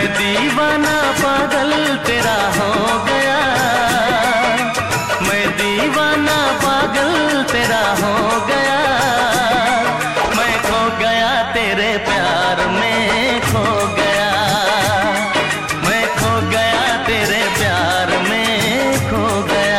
दीवाना पागल तेरा हो गया, मैं दीवाना पागल तेरा हो गया, मैं खो गया तेरे प्यार में खो गया, मैं खो गया तेरे प्यार में खो गया।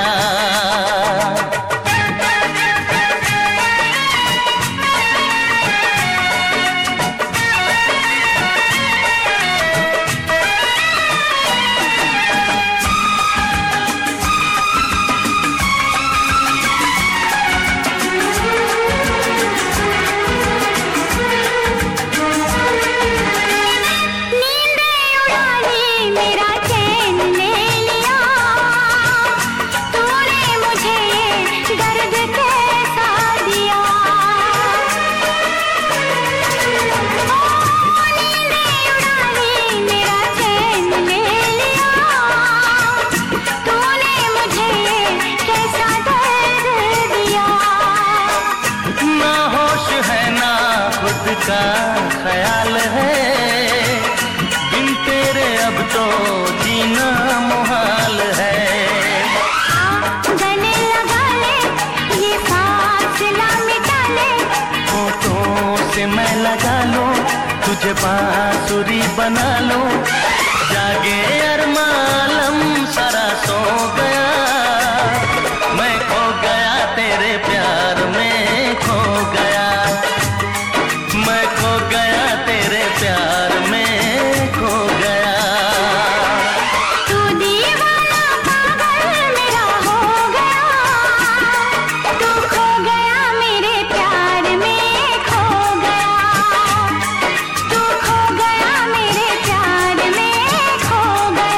का ख्याल है बिन तेरे अब तो जीना मुहाल है। गले लगा ले ये फासला मिटा ले, होठों से मैं लगा लूं तुझे बांसुरी बना लूं, जागे अरमालम सारा सो गया, मैं खो गया तेरे प्यार में खो गया, मैं खो गया तेरे प्यार में खो गया। तू दीवाना पागल मेरा हो गया, तू खो गया मेरे प्यार में खो गया, तू खो गया मेरे प्यार में खो गया।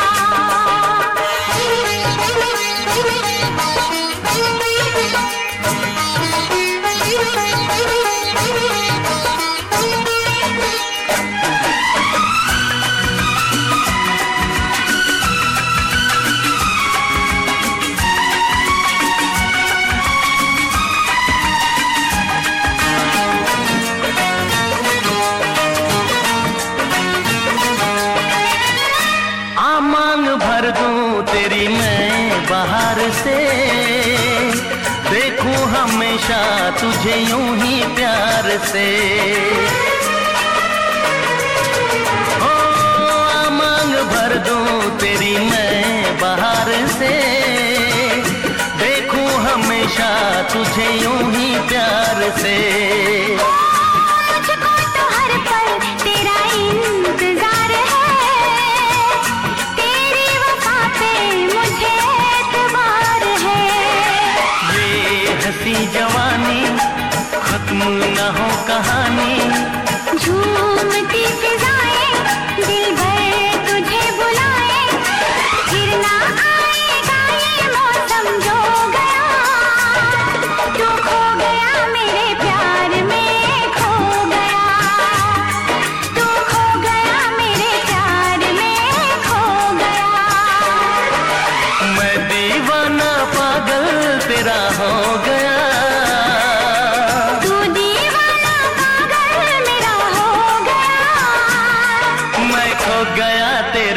मांग भर दूं तेरी मैं बाहर से, देखूं हमेशा तुझे यूं ही प्यार से। ओ मांग भर दूं तेरी मैं बाहर से, देखूं हमेशा तुझे यूं ही प्यार से। मुझको तो हर पल तेरा इंतजार है, तेरी वफा पे मुझे एतबार है। ये हंसी जवानी खत्म न हो कहानी, झूमती फिजाएं दिल भर तुझे बुलाए, फिर ना आएगा ये मौसम जो गया, तू खो गया मेरे प्यार में खो गया, तू खो गया मेरे प्यार में खो गया। मैं दीवाना पागल तेरा हो गया, तू दीवाना पागल मेरा हो गया, मैं खो गया तेरा